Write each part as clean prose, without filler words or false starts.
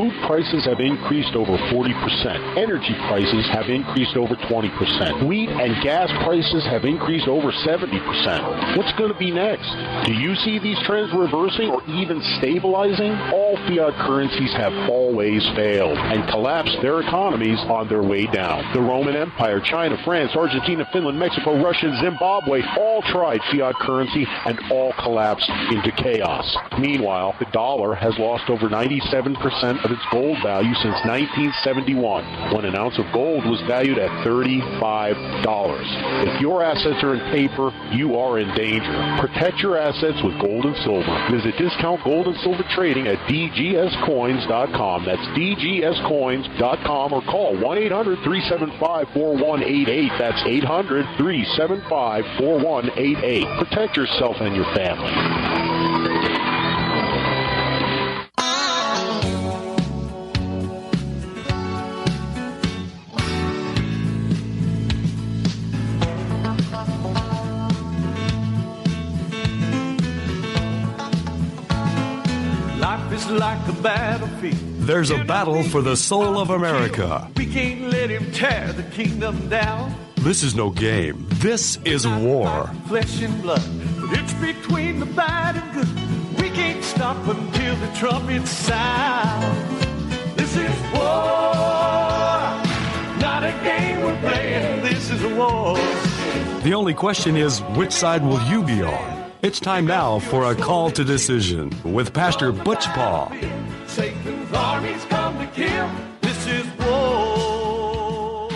Food prices have increased over 40%. Energy prices have increased over 20%. Wheat and gas prices have increased over 70%. What's going to be next? Do you see these trends reversing or even stabilizing? All fiat currencies have always failed and collapsed their economies on their way down. The Roman Empire, China, France, Argentina, Finland, Mexico, Russia, and Zimbabwe all tried fiat currency and all collapsed into chaos. Meanwhile, the dollar has lost over 97% of its gold value since 1971, when an ounce of gold was valued at $35. If your assets are in paper, you are in danger. Protect your assets with gold and silver. Visit Discount Gold and Silver Trading at dgscoins.com. That's dgscoins.com, or call 1-800-375-4188. That's 800-375-4188. Protect yourself and your family. Life is like a battlefield. There's a battle for the soul of America. We can't let him tear the kingdom down. This is no game. This is war. Flesh and blood. But it's between the bad and good. We can't stop until the trumpet sounds. This is war. Not a game we're playing. This is a war. The only question is, which side will you be on? It's time now for a call to decision with Pastor Butch Paul. Satan's armies come to kill. This is war.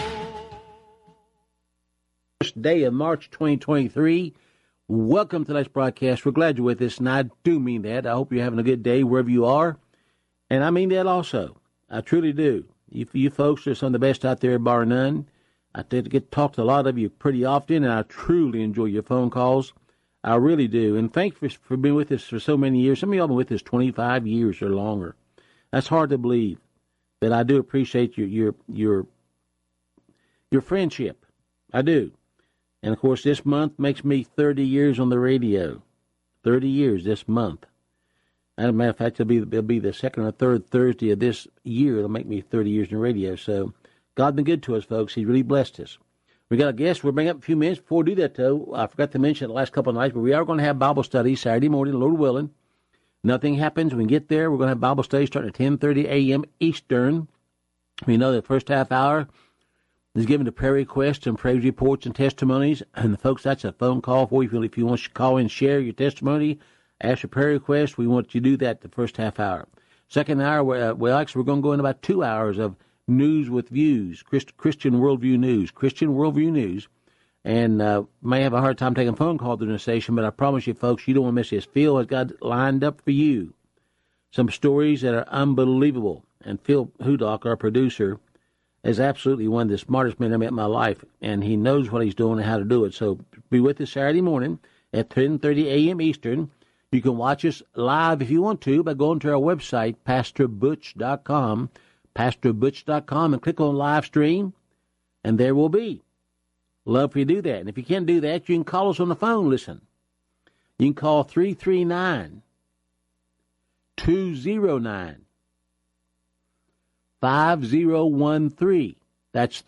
First day of March 2023. Welcome to tonight's broadcast. We're glad you're with us, and I do mean that. I hope you're having a good day wherever you are, and I mean that also. I truly do. You folks are some of the best out there, bar none. I get to talk to a lot of you pretty often, and I truly enjoy your phone calls. I really do. And thanks for being with us for so many years. Some of y'all have been with us 25 years or longer. That's hard to believe. But I do appreciate your friendship. I do. And, of course, this month makes me 30 years on the radio. 30 years this month. As a matter of fact, it'll be the second or third Thursday of this year. It'll make me 30 years in the radio. So God's been good to us, folks. He's really blessed us. We got a guest. We'll bring up a few minutes. Before we do that, though, I forgot to mention the last couple of nights, but we are going to have Bible study Saturday morning, Lord willing. Nothing happens. When we get there, we're going to have Bible study starting at 10:30 a.m. Eastern. We know the first half hour is given to prayer requests and praise reports and testimonies. And, folks, that's a phone call for you. If you want to call in and share your testimony, ask your prayer request, we want you to do that the first half hour. Second hour, we're going to go in about 2 hours of News with Views, Christian Worldview News. And may have a hard time taking phone calls during the station, but I promise you, folks, you don't want to miss this. Phil has got lined up for you some stories that are unbelievable. And Phil Hudock, our producer, is absolutely one of the smartest men I met in my life, and he knows what he's doing and how to do it. So be with us Saturday morning at 10:30 a.m. Eastern. You can watch us live if you want to by going to our website, PastorButch.com, PastorButch.com, and click on live stream, and there will be. Love for you to do that. And if you can't do that, you can call us on the phone. Listen, you can call 339-209-5013. That's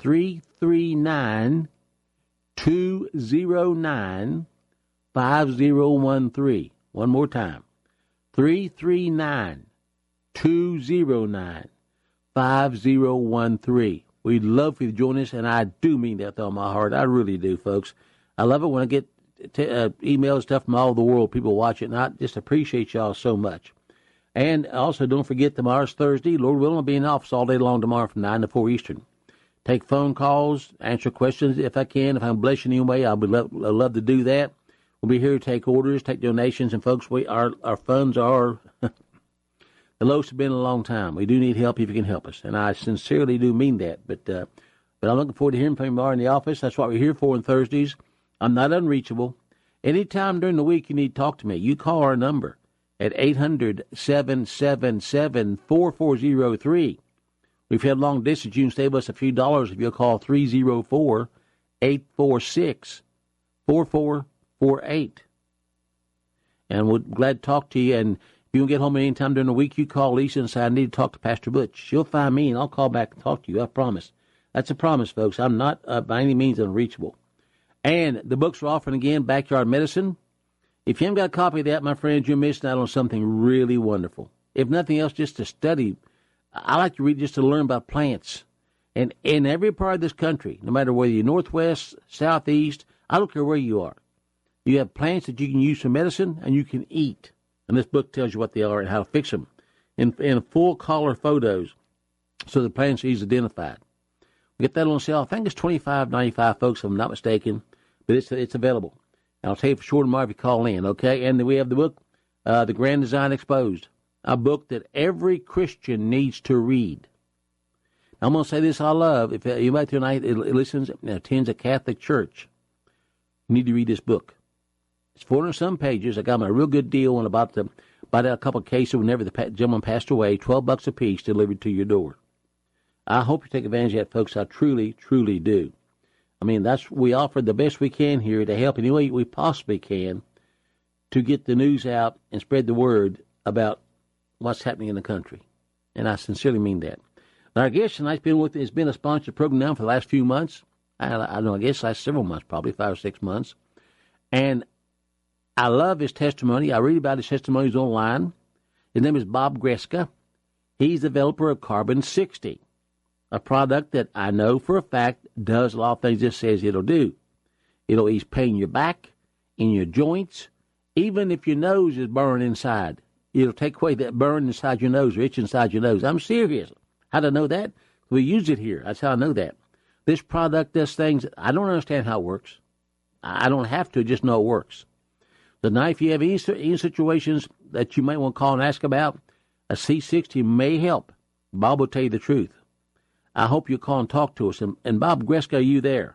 339-209-5013. One more time, 339-209-5013. We'd love for you to join us, and I do mean that with all my heart. I really do, folks. I love it when I get emails and stuff from all over the world. People watch it, and I just appreciate y'all so much. And also, don't forget, tomorrow's Thursday. Lord willing, I'll be in the office all day long tomorrow from 9 to 4 Eastern. Take phone calls, answer questions if I can. If I'm blessing you anyway, I'd love to do that. We'll be here to take orders, take donations, and folks, our funds are the lowest have been in a long time. We do need help if you can help us, and I sincerely do mean that. But I'm looking forward to hearing from you tomorrow in the office. That's what we're here for on Thursdays. I'm not unreachable. Anytime during the week you need to talk to me, you call our number at 800-777-4403. We've had long distance. You can save us a few dollars if you'll call 304-846-4448. And we're glad to talk to you. And If you don't get home at any time during the week, you call Lisa and say, I need to talk to Pastor Butch. She'll find me, and I'll call back and talk to you. I promise. That's a promise, folks. I'm not by any means unreachable. And the books are offering again, Backyard Medicine. If you haven't got a copy of that, my friends, you're missing out on something really wonderful. If nothing else, just to study. I like to read just to learn about plants. And in every part of this country, no matter whether you're northwest, southeast, I don't care where you are, you have plants that you can use for medicine and you can eat. And this book tells you what they are and how to fix them in full color photos so the plants are easily identified. We get that on sale. I think it's $25.95, folks, if I'm not mistaken, but it's available. And I'll tell you for sure tomorrow if you call in, okay? And then we have the book, The Grand Design Exposed, a book that every Christian needs to read. Now, I'm going to say this I love. If anybody tonight listens and attends a Catholic church, you need to read this book. It's 400-some pages. I got them a real good deal on about a couple of cases whenever the gentleman passed away, $12 a piece delivered to your door. I hope you take advantage of that, folks. I truly, truly do. I mean, we offer the best we can here to help any way we possibly can to get the news out and spread the word about what's happening in the country. And I sincerely mean that. Now, our guest tonight's been a sponsored program now for the last few months. I guess last several months, probably 5 or 6 months. And I love his testimony. I read about his testimonies online. His name is Bob Greska. He's the developer of Carbon 60, a product that I know for a fact does a lot of things it says it'll do. It'll ease pain in your back, in your joints, even if your nose is burned inside. It'll take away that burn inside your nose or itch inside your nose. I'm serious. How do I know that? We use it here. That's how I know that. This product does things. I don't understand how it works. I don't have to, just know it works. So now, if you have any situations that you might want to call and ask about, a C60 may help. Bob will tell you the truth. I hope you call and talk to us. And Bob Greska, are you there?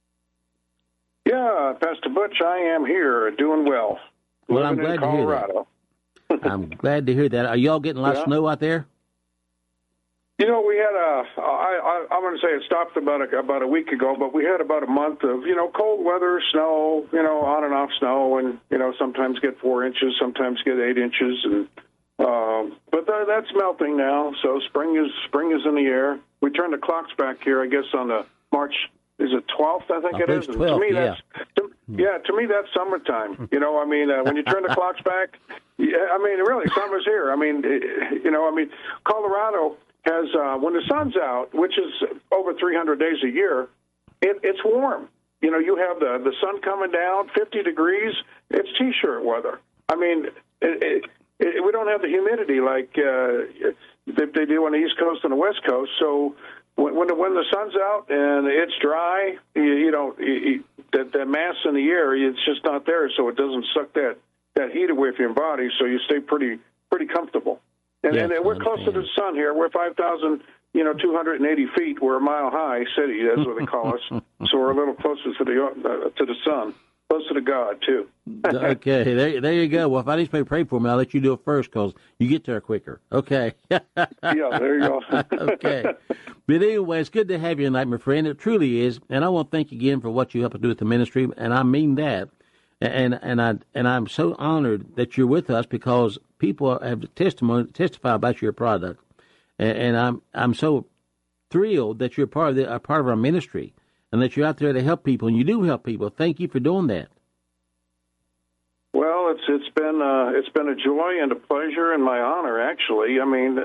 Yeah, Pastor Butch, I am here, doing well. Well, I'm glad to hear that. I'm glad to hear that. Are y'all getting a lot of snow out there? You know, we had I'm going to say it stopped about a week ago, but we had about a month of, cold weather, snow, on and off snow, and, sometimes get 4 inches, sometimes get 8 inches, and but that's melting now. So spring is in the air. We turned the clocks back here, I guess, on the March. Is it 12th? I think it is. 12th, to me, that's summertime. When you turn the clocks back, really, summer's here. Colorado has, when the sun's out, which is over 300 days a year, it's warm. You have the sun coming down, 50 degrees. It's T-shirt weather. We don't have the humidity like they do on the East Coast and the West Coast. So when the sun's out and it's dry, that mass in the air, it's just not there, so it doesn't suck that heat away from your body. So you stay pretty comfortable. And we're close to the sun here. We're 5,280 feet. We're a mile-high city. That's what they call us. So we're a little closer to the sun, closer to God, too. Okay, there you go. Well, if I need to pray for me, I'll let you do it first because you get there quicker. Okay. Yeah, there you go. Okay. But anyway, it's good to have you tonight, my friend. It truly is. And I want to thank you again for what you help to do with the ministry, and I mean that. And I'm so honored that you're with us because people have testify about your product, and I'm so thrilled that you're part of our ministry and that you're out there to help people, and you do help people. Thank you for doing that. Well, it's been a joy and a pleasure and my honor, actually.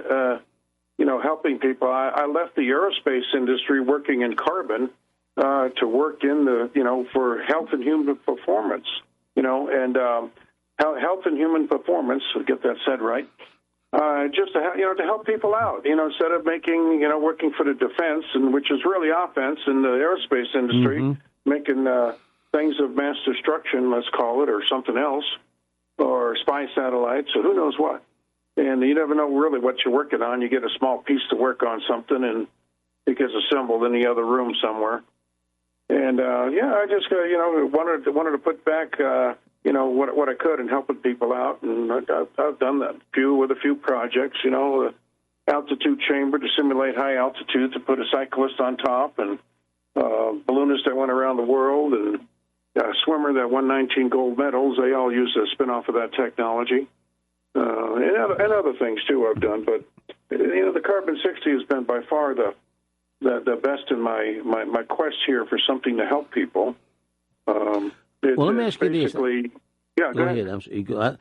Helping people. I left the aerospace industry working in carbon to work in for health and human performance, and health and human performance, to get that said right, just to help people out, instead of working for the defense, and which is really offense in the aerospace industry, making things of mass destruction, let's call it, or something else, or spy satellites, or who knows what. And you never know really what you're working on. You get a small piece to work on something, and it gets assembled in the other room somewhere. And I just wanted to put back what I could in helping people out, and I've done that with a few projects. Altitude chamber to simulate high altitude to put a cyclist on top, and balloonist that went around the world, and a swimmer that won 19 gold medals. They all use a spin-off of that technology. and other things too I've done. But the Carbon 60 has been by far the best in my quest here for something to help people. Well, let me ask you this. Yeah, go ahead.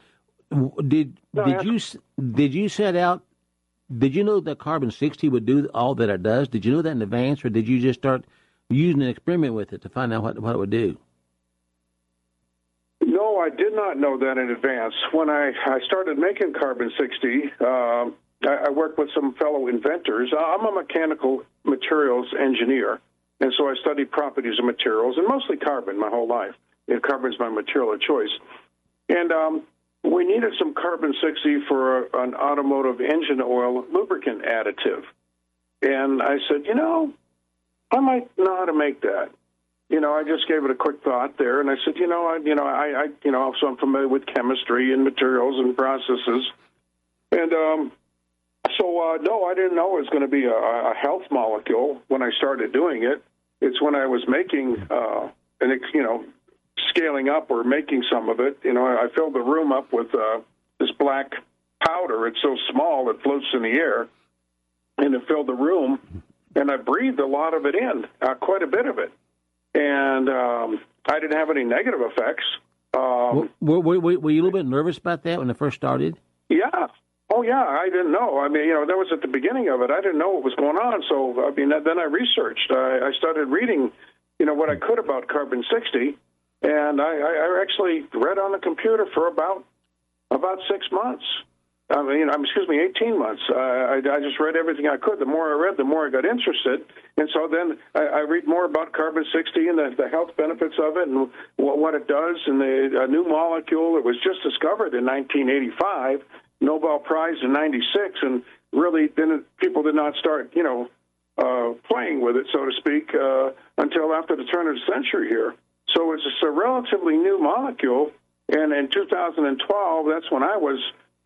Did you set out? Did you know that Carbon 60 would do all that it does? Did you know that in advance, or did you just start using an experiment with it to find out what it would do? No, I did not know that in advance. When I started making Carbon 60, I worked with some fellow inventors. I'm a mechanical materials engineer, and so I studied properties of materials, and mostly carbon my whole life. Carbon's my material of choice. And we needed some Carbon 60 for an automotive engine oil lubricant additive. And I said, I might know how to make that. I just gave it a quick thought there, and I said, so I'm familiar with chemistry and materials and processes. And no, I didn't know it was going to be a health molecule when I started doing it. It's when I was making, scaling up or making some of it. I filled the room up with this black powder. It's so small it floats in the air, and it filled the room. And I breathed a lot of it in, quite a bit of it. And I didn't have any negative effects. Were you a little bit nervous about that when it first started? Yeah. Oh, yeah, I didn't know. I mean, that was at the beginning of it. I didn't know what was going on. So, then I researched. I started reading, what I could about Carbon 60. And I actually read on the computer for about 6 months. 18 months. I just read everything I could. The more I read, the more I got interested. And so then I read more about Carbon 60 and the health benefits of it and what it does. And a new molecule that was just discovered in 1985, Nobel Prize in 96, and really people did not start, playing with it, so to speak, until after the turn of the century here. So it's a relatively new molecule. And in 2012, that's when I was,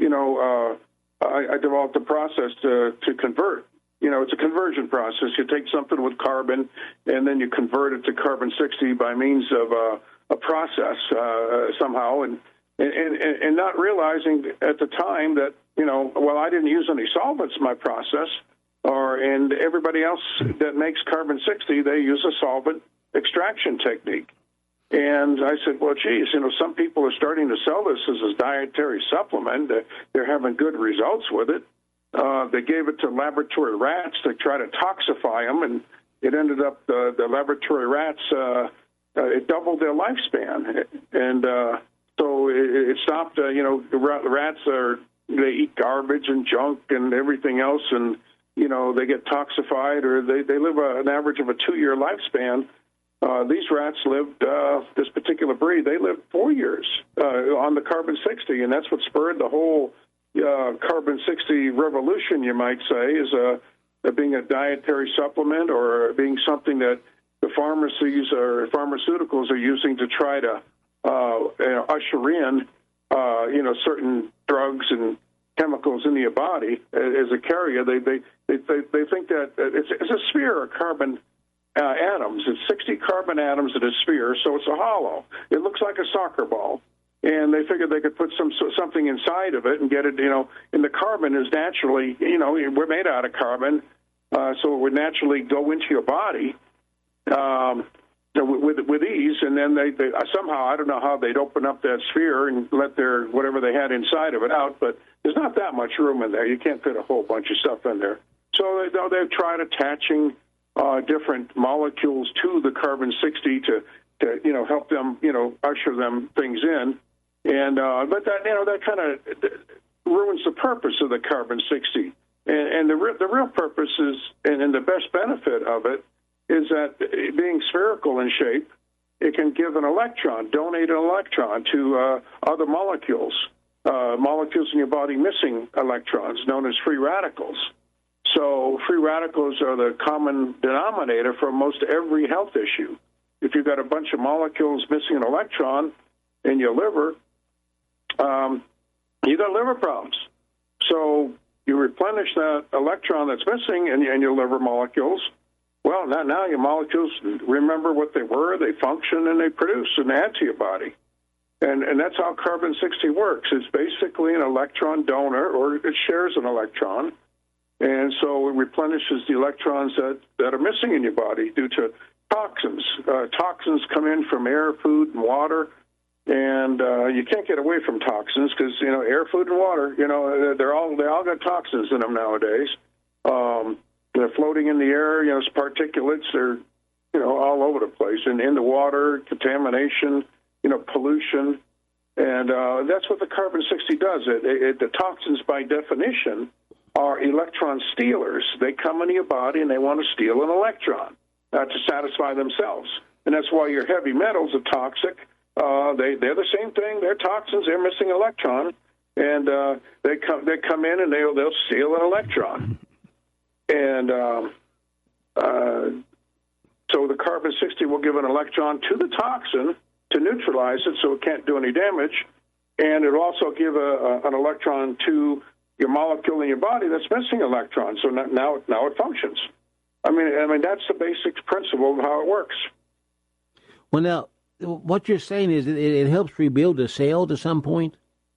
I developed a process to convert. It's a conversion process. You take something with carbon, and then you convert it to Carbon 60 by means of a process somehow, and not realizing at the time that, I didn't use any solvents in my process, and everybody else that makes Carbon 60, they use a solvent extraction technique. And I said, well, geez, some people are starting to sell this as a dietary supplement. They're having good results with it. They gave it to laboratory rats to try to toxify them, and it ended up the laboratory rats, it doubled their lifespan. And so it stopped, the rats they eat garbage and junk and everything else, and, they get toxified, or they live an average of a 2-year lifespan. These rats lived, this particular breed, they lived 4 years on the Carbon 60, and that's what spurred the whole Carbon 60 revolution, you might say, is being a dietary supplement or being something that the pharmacies or pharmaceuticals are using to try to usher in, certain drugs and chemicals into your body as a carrier. They think that it's a sphere of carbon atoms. It's 60 carbon atoms in a sphere, so it's a hollow. It looks like a soccer ball, and they figured they could put something inside of it and get it. And the carbon is naturally, we're made out of carbon, so it would naturally go into your body with ease. And then they somehow, I don't know how they'd open up that sphere and let their whatever they had inside of it out, but there's not that much room in there. You can't fit a whole bunch of stuff in there. So they've tried attaching different molecules to the Carbon 60 to help them, usher them things in. And but that kind of ruins the purpose of the Carbon 60. And the real purpose is, and the best benefit of it, is that being spherical in shape, it can give an electron, donate an electron to other molecules in your body missing electrons, known as free radicals. So free radicals are the common denominator for most every health issue. If you've got a bunch of molecules missing an electron in your liver, you got liver problems. So you replenish that electron that's missing in your liver molecules. Well, now your molecules remember what they were, they function, and they produce and add to your body. And that's how carbon-60 works. It's basically an electron donor, or it shares an electron. And so it replenishes the electrons that are missing in your body due to toxins. Toxins come in from air, food, and water. And you can't get away from toxins because, air, food, and water, they all got toxins in them nowadays. They're floating in the air, it's particulates. They're, all over the place. And in the water, contamination, pollution. And that's what the carbon-60 does. The toxins, by definition, are electron stealers. They come into your body and they want to steal an electron to satisfy themselves. And that's why your heavy metals are toxic. They're the same thing. They're toxins. They're missing an electron. And they come in and they'll steal an electron. And so the carbon-60 will give an electron to the toxin to neutralize it so it can't do any damage. And it'll also give an electron to your molecule in your body that's missing electrons. So now it functions. I mean that's the basic principle of how it works. Well, now, what you're saying is it helps rebuild a cell to some point?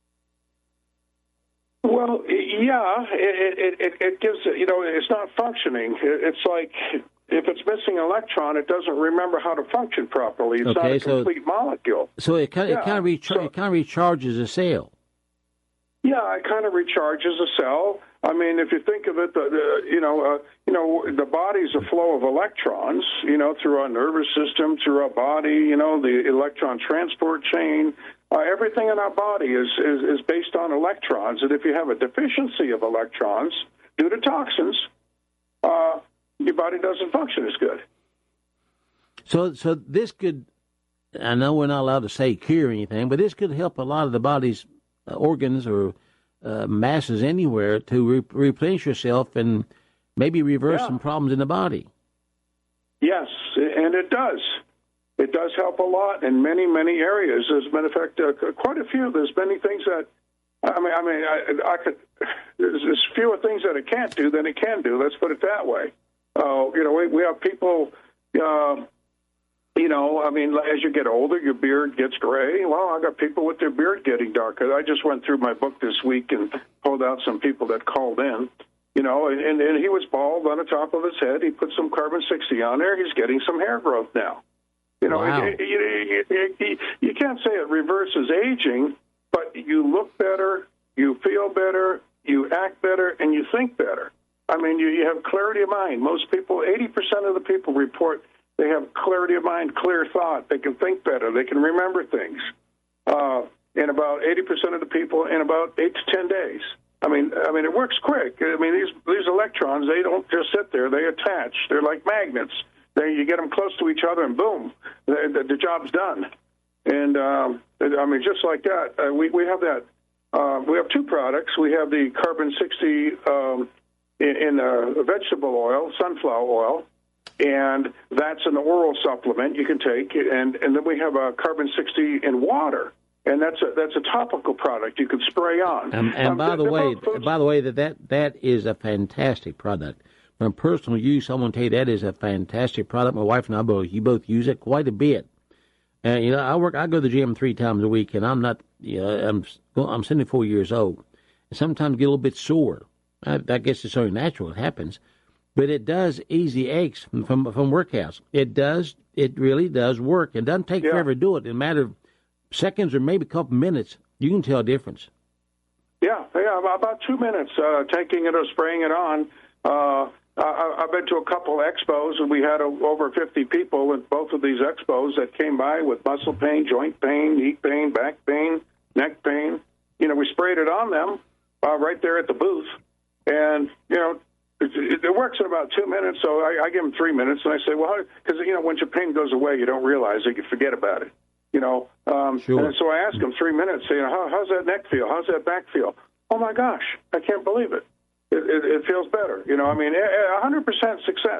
Well, yeah, it gives, it's not functioning. It's like if it's missing an electron, it doesn't remember how to function properly. It's not a complete molecule. So it kind of recharges a cell. Yeah, it kind of recharges a cell. I mean, if you think of it, the body's a flow of electrons, through our nervous system, through our body, the electron transport chain. Everything in our body is based on electrons. And if you have a deficiency of electrons due to toxins, your body doesn't function as good. So this could, I know we're not allowed to say cure anything, but this could help a lot of the body's organs or masses anywhere to replenish yourself and maybe reverse some problems in the body. Yes, and it does. It does help a lot in many, many areas. As a matter of fact, quite a few. There's many things that, I could, there's fewer things that it can't do than it can do. Let's put it that way. We have people, as you get older, your beard gets gray. Well, I got people with their beard getting darker. I just went through my book this week and pulled out some people that called in, and he was bald on the top of his head. He put some carbon-60 on there. He's getting some hair growth now. Wow. You can't say it reverses aging, but you look better, you feel better, you act better, and you think better. I mean, you have clarity of mind. Most people, 80% of the people report they have clarity of mind, clear thought. They can think better. They can remember things. And about 80% of the people in about 8 to 10 days. I mean, it works quick. I mean, these electrons, they don't just sit there. They attach. They're like magnets. You get them close to each other, and boom, the job's done. And just like that, we have that. We have two products. We have the carbon-60 in vegetable oil, sunflower oil, and that's an oral supplement you can take. And then we have a carbon-60 in water, and that's a topical product you can spray on. And by the way, that is a fantastic product. From personal use, I want to tell you that is a fantastic product. My wife and I both use it quite a bit. And I go to the gym 3 times a week, and I'm not, I'm 74 years old, and sometimes get a little bit sore. I guess it's so natural; it happens. But it does ease the aches from workouts. It really does work. It doesn't take forever to do it. In a matter of seconds or maybe a couple minutes, you can tell a difference. Yeah, about 2 minutes taking it or spraying it on. I've been to a couple expos, and we had over 50 people at both of these expos that came by with muscle pain, joint pain, knee pain, back pain, neck pain. We sprayed it on them right there at the booth, and it works in about 2 minutes. So I give them 3 minutes, and I say, well, because when your pain goes away, you don't realize it, you forget about it. Sure. And so I ask them 3 minutes, how's that neck feel? How's that back feel? Oh my gosh, I can't believe it. It feels better. 100% success.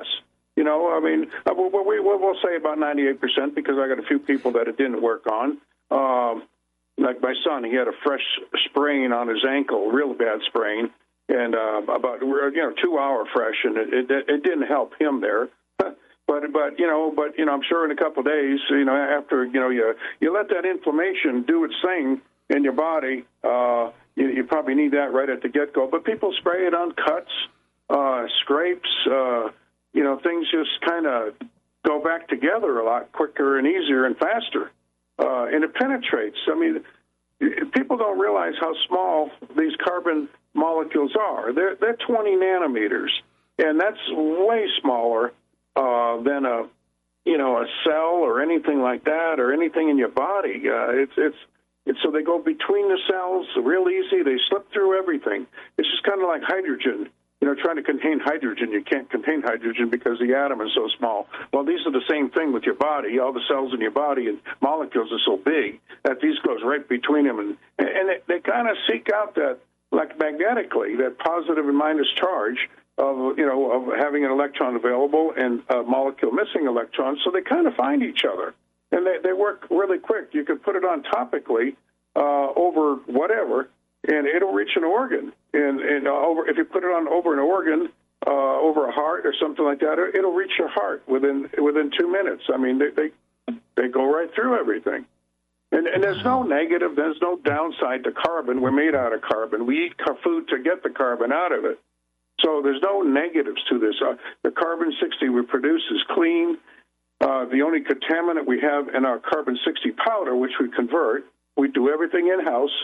We'll say about 98% because I got a few people that it didn't work on. Like my son, he had a fresh sprain on his ankle, real bad sprain, and about 2 hour fresh, and it didn't help him there. But I'm sure in a couple of days, after you let that inflammation do its thing in your body, you probably need that right at the get-go. But people spray it on cuts, scrapes, things just kind of go back together a lot quicker and easier and faster, and it penetrates. I mean, people don't realize how small these carbon molecules are. They're 20 nanometers, and that's way smaller than a cell or anything like that, or anything in your body. It's so they go between the cells real easy. They slip through everything. It's just kind of like hydrogen. Trying to contain hydrogen, you can't contain hydrogen because the atom is so small. Well, these are the same thing with your body. All the cells in your body and molecules are so big that these goes right between them, and they kind of seek out that, like magnetically, that positive and minus charge of having an electron available and a molecule missing electrons. So they kind of find each other, and they work really quick. You could put it on topically over whatever, and it'll reach an organ. And if you put it on over an organ, over a heart or something like that, it'll reach your heart within 2 minutes. I mean, they go right through everything. And there's no negative, there's no downside to carbon. We're made out of carbon. We eat food to get the carbon out of it. So there's no negatives to this. The carbon-60 we produce is clean. The only contaminant we have in our carbon-60 powder, which we convert, we do everything in-house,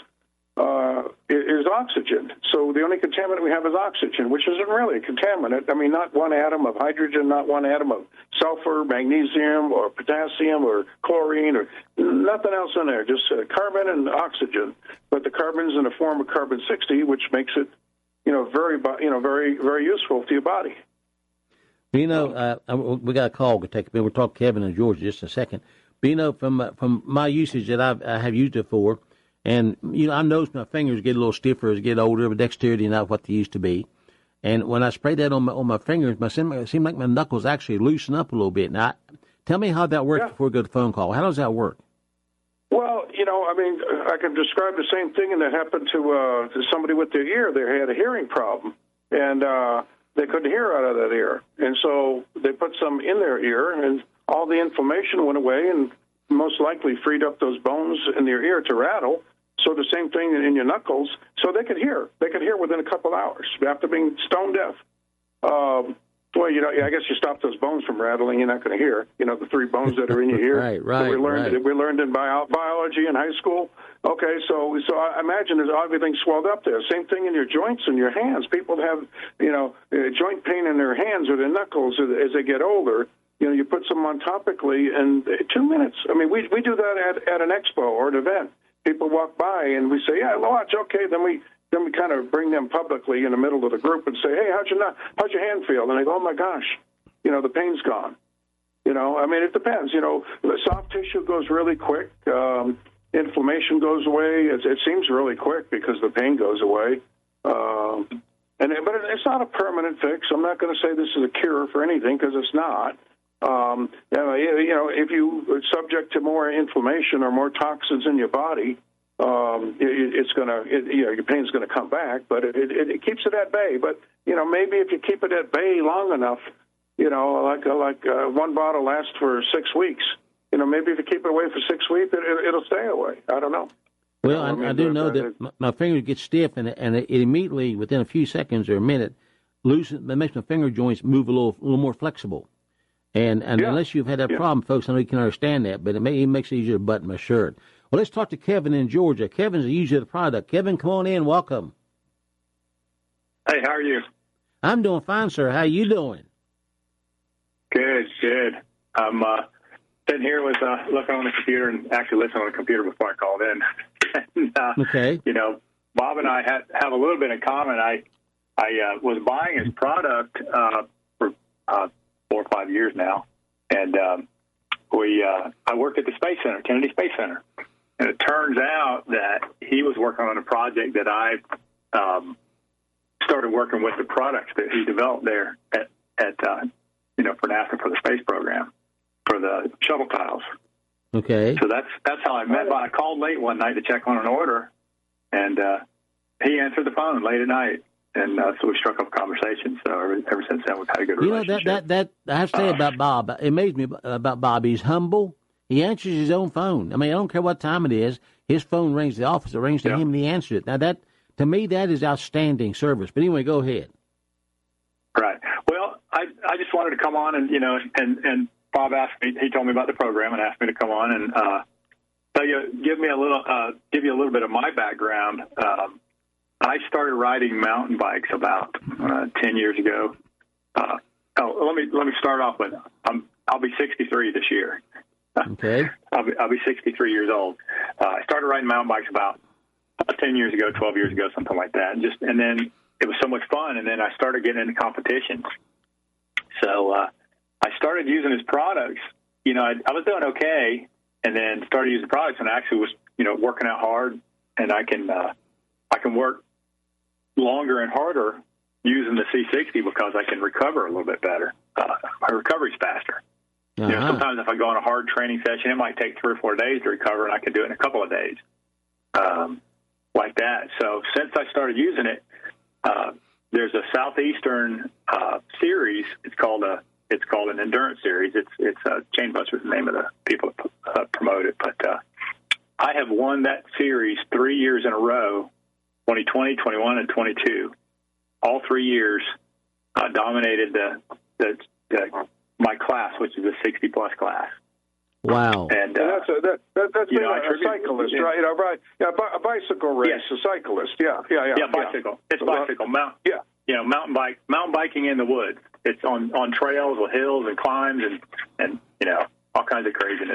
is oxygen. So the only contaminant we have is oxygen, which isn't really a contaminant. I mean, not one atom of hydrogen, not one atom of sulfur, magnesium, or potassium, or chlorine, or nothing else in there, just carbon and oxygen. But the carbon's in the form of carbon-60, which makes it, very, very useful to your body. We got a call to take. We'll talk to Kevin in Georgia just a second. But, from my usage that I have used it for, and, I noticed my fingers get a little stiffer as I get older, but dexterity not what they used to be. And when I spray that on my fingers, it seemed like my knuckles actually loosen up a little bit. Now, tell me how that works before we go to the phone call. How does that work? Well, I can describe the same thing, and that happened to somebody with their ear. They had a hearing problem, and they couldn't hear out of that ear. And so they put some in their ear, and all the inflammation went away and most likely freed up those bones in their ear to rattle. So the same thing in your knuckles. So they could hear. They could hear within a couple hours after being stone deaf. I guess you stop those bones from rattling, you're not going to hear. The 3 bones that are in your ear. Right. We learned in biology in high school. Okay, so I imagine there's everything swelled up there. Same thing in your joints and your hands. People have joint pain in their hands or their knuckles as they get older. You put some on topically, and 2 minutes. I mean, we do that at an expo or an event. People walk by, and we say, "Yeah, watch." Okay, then we kind of bring them publicly in the middle of the group and say, "Hey, how's your hand feel?" And they go, "Oh my gosh, the pain's gone." I mean, it depends. The soft tissue goes really quick. Inflammation goes away. It seems really quick because the pain goes away. But it's not a permanent fix. I'm not going to say this is a cure for anything because it's not. If you are subject to more inflammation or more toxins in your body, your pain's going to come back, but it keeps it at bay. But maybe if you keep it at bay long enough, like one bottle lasts for 6 weeks. Maybe if you keep it away for 6 weeks, it'll stay away. I don't know. Well, I do know that my fingers get stiff, and it immediately, within a few seconds or a minute, it makes my finger joints move a little more flexible. And unless you've had that problem, folks, I know you can understand that, but it makes it easier to button my shirt. Well, let's talk to Kevin in Georgia. Kevin's a user of the product. Kevin, come on in. Welcome. Hey, how are you? I'm doing fine, sir. How you doing? Good. I'm sitting here with looking on the computer and actually listening on the computer before I called in. And, okay. Bob and I have a little bit in common. I was buying his product for 4 or 5 years now, and I worked at the Space Center, Kennedy Space Center, and it turns out that he was working on a project that I started working with the products that he developed there at for NASA for the space program for the shuttle tiles. Okay. So that's how I met. But I called late one night to check on an order, and he answered the phone late at night, so we struck up a conversation. So ever since then, we've had a good relationship. You know, that I have to say about Bob, it amazed me about Bob. He's humble. He answers his own phone. I mean, I don't care what time it is. His phone rings, the office rings to him, and he answers it. Now, to me, that is outstanding service. But anyway, go ahead. Right. Well, I just wanted to come on and Bob asked me. He told me about the program and asked me to come on and give you a little bit of my background. I started riding mountain bikes about 10 years ago. Let me start off with I'll be 63 this year. Okay. I'll be 63 years old. I started riding mountain bikes about 10 years ago, 12 years ago, something like that. And then it was so much fun, and then I started getting into competitions. So I started using his products. You know, I was doing okay, and then started using products, and I actually was, working out hard, and I can work longer and harder using the C60 because I can recover a little bit better. My recovery's faster. Uh-huh. Sometimes if I go on a hard training session, it might take 3 or 4 days to recover, and I can do it in a couple of days, like that. So since I started using it, there's a Southeastern series. It's called an endurance series. It's Chain Busters, the name of the people that promote it. But I have won that series 3 years in a row, 2020, 21, and 22. All 3 years, dominated my class, which is a 60-plus class. Wow. And that's being a cyclist, right? Right. Yeah, a bicycle race, yes. A cyclist. Yeah, bicycle. Yeah. It's bicycle. Mountain biking in the woods. It's on trails with hills and climbs and all kinds of craziness.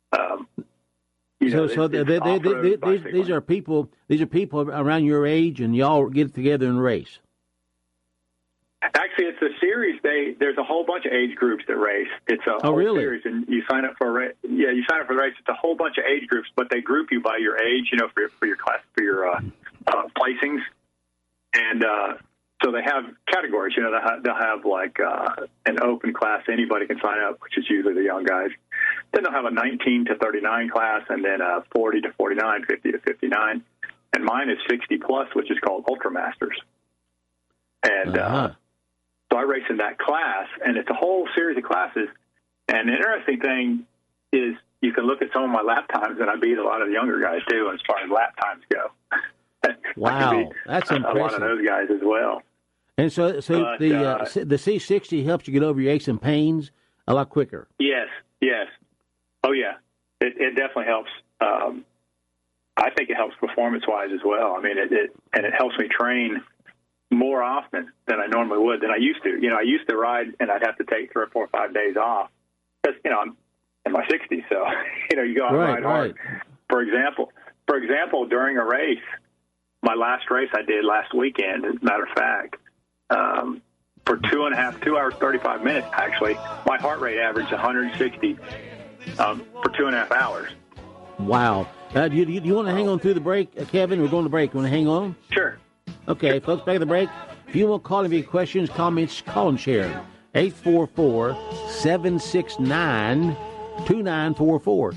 These are people around your age, and y'all get together and race. Actually, it's a series. There's a whole bunch of age groups that race. It's a whole series, and you sign up for a race. Yeah, you sign up for the race. It's a whole bunch of age groups, but they group you by your age, for your class, for your placings, and so they have categories. They'll have like an open class, anybody can sign up, which is usually the young guys. Then they'll have a 19 to 39 class, and then a 40 to 49, 50 to 59, and mine is 60 plus, which is called Ultramasters, and. So I race in that class, and it's a whole series of classes. And the interesting thing is you can look at some of my lap times, and I beat a lot of the younger guys, too, as far as lap times go. Wow, that's impressive. A lot of those guys as well. And so the C60 helps you get over your aches and pains a lot quicker. Yes. Oh, yeah. It definitely helps. I think it helps performance-wise as well. I mean, it helps me train more often than I normally would than I used to. I used to ride and I'd have to take 3 or 4 or 5 days off because, I'm in my 60s. So, you go out and ride hard. For example, during a race, my last race I did last weekend, as a matter of fact, for 2 hours, 35 minutes, actually, my heart rate averaged 160 for 2.5 hours. Wow. Do you want to hang on through the break, Kevin? We're going to break. You want to hang on? Sure. Okay, folks, back at the break. If you want to call any questions, comments, call and share. 844-769-2944.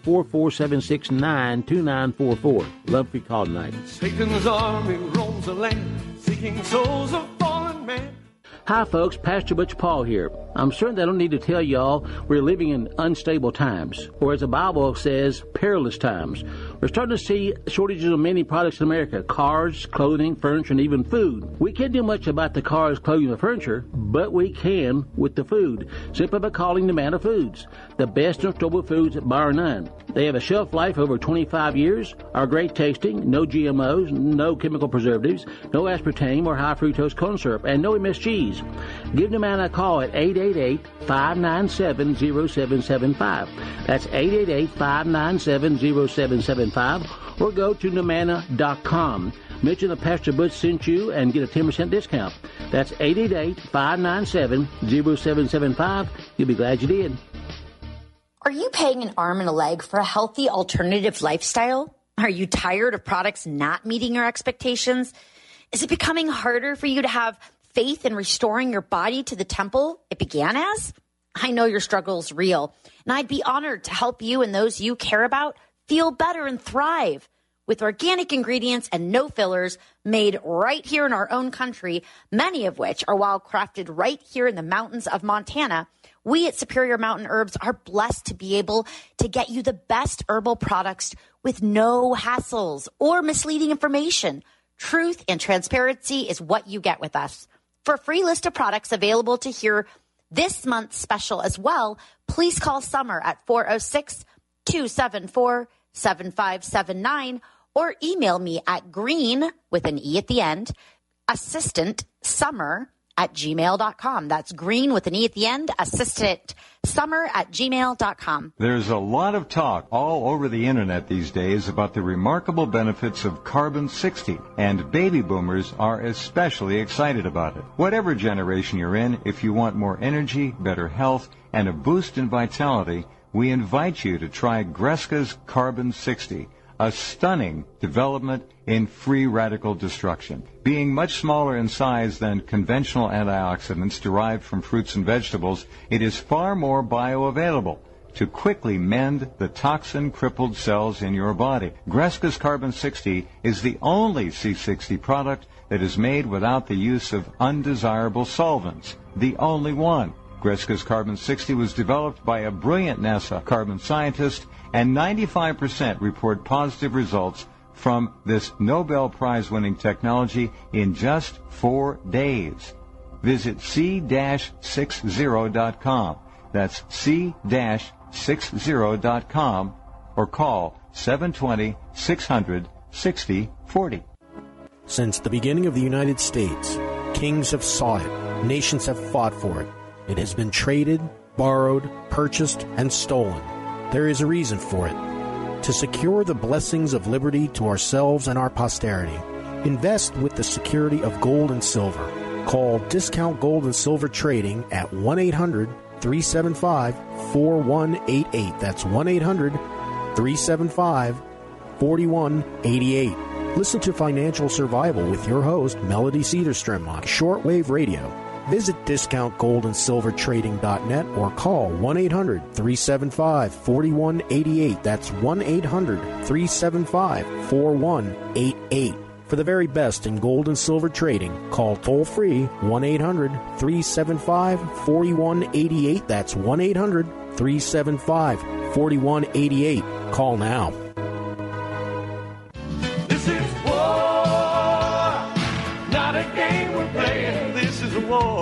844-769-2944. Love for your call tonight. Satan's army roams the land, seeking souls of fallen men. Hi, folks. Pastor Butch Paul here. I'm certain I don't need to tell y'all we're living in unstable times, or as the Bible says, perilous times. We're starting to see shortages of many products in America: cars, clothing, furniture, and even food. We can't do much about the cars, clothing, and furniture, but we can with the food, simply by calling Nomana Foods, the best in storable foods bar none. They have a shelf life over 25 years, are great tasting, no GMOs, no chemical preservatives, no aspartame or high fructose corn syrup, and no MSGs. Give Nomana a call at 888-597-0775. That's 888-597-0775, or go to Nomana.com. Mention that Pastor Butch sent you and get a 10% discount. That's 888-597-0775. You'll be glad you did. Are you paying an arm and a leg for a healthy alternative lifestyle? Are you tired of products not meeting your expectations? Is it becoming harder for you to have faith in restoring your body to the temple it began as? I know your struggle is real, and I'd be honored to help you and those you care about feel better and thrive. with organic ingredients and no fillers made right here in our own country, many of which are wild crafted right here in the mountains of Montana. We at Superior Mountain Herbs are blessed to be able to get you the best herbal products with no hassles or misleading information. Truth and transparency is what you get with us. For a free list of products available to hear this month's special as well, please call Summer at 406-274-7579 or email me at green, with an E at the end, assistantsummer@gmail.com. That's green with an E at the end, assistantsummer@gmail.com. There's a lot of talk all over the internet these days about the remarkable benefits of Carbon-60, and baby boomers are especially excited about it. Whatever generation you're in, if you want more energy, better health, and a boost in vitality, we invite you to try Greska's Carbon-60, a stunning development in free radical destruction. Being much smaller in size than conventional antioxidants derived from fruits and vegetables, it is far more bioavailable to quickly mend the toxin-crippled cells in your body. Greska's Carbon-60 is the only C60 product that is made without the use of undesirable solvents. The only one. Greska's Carbon-60 was developed by a brilliant NASA carbon scientist, and 95% report positive results from this Nobel Prize-winning technology in just 4 days. Visit c-60.com. That's c-60.com, or call 720-600-6040. Since the beginning of the United States, kings have sought it, nations have fought for it. It has been traded, borrowed, purchased, and stolen. There is a reason for it. To secure the blessings of liberty to ourselves and our posterity, invest with the security of gold and silver. Call Discount Gold and Silver Trading at 1-800-375-4188. That's 1-800-375-4188. Listen to Financial Survival with your host, Melody Cedarstrom, on shortwave radio. Visit discountgoldandsilvertrading.net or call 1-800-375-4188. That's 1-800-375-4188. For the very best in gold and silver trading, call toll-free 1-800-375-4188. That's 1-800-375-4188. Call now. This is war, not a game we're playing. This is war.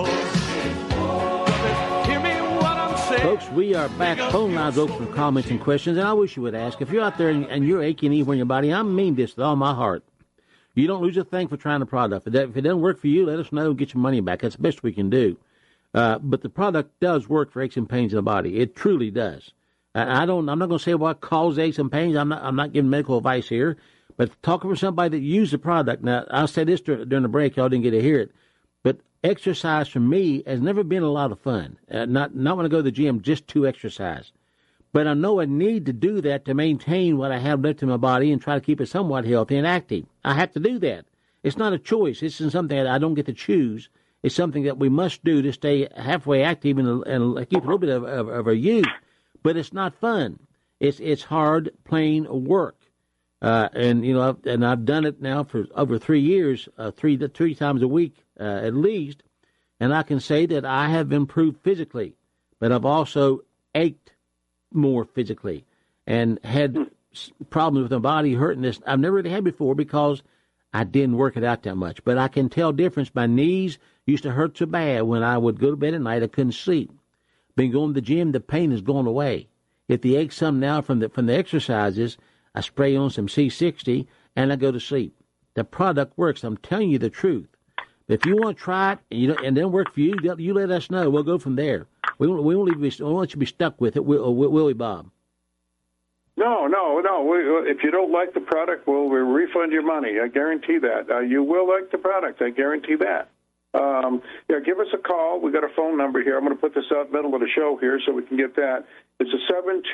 Hear me what I'm saying. Folks, we are back. Phone lines open for comments and questions, and I wish you would ask. If you're out there and you're aching even in your body, I mean this with all my heart. You don't lose a thing for trying the product. If it doesn't work for you, let us know and get your money back. That's the best we can do. But the product does work for aches and pains in the body. It truly does. I'm not going to say what causes aches and pains. I'm not giving medical advice here. But talking with somebody that used the product. Now, I'll say this during the break. Y'all didn't get to hear it. But exercise for me has never been a lot of fun. Not when I go to the gym just to exercise. But I know I need to do that to maintain what I have left in my body and try to keep it somewhat healthy and active. I have to do that. It's not a choice. This isn't something that I don't get to choose. It's something that we must do to stay halfway active and keep a little bit of our youth. But it's not fun. It's hard, plain work. And I've done it now for over 3 years, three times a week at least. And I can say that I have improved physically, but I've also ached more physically and had problems with my body hurting. This I've never really had before because I didn't work it out that much. But I can tell difference. My knees used to hurt so bad when I would go to bed at night I couldn't sleep. Been going to the gym, the pain has gone away. If the aches some now from the exercises, I spray on some C60 and I go to sleep. The product works. I'm telling you the truth. If you want to try it and it doesn't work for you, you let us know. We'll go from there. We won't want you to be stuck with it, will we, Bob? No. If you don't like the product, we'll refund your money. I guarantee that. You will like the product. I guarantee that. Give us a call. We got a phone number here. I'm going to put this out middle of the show here so we can get that. It's a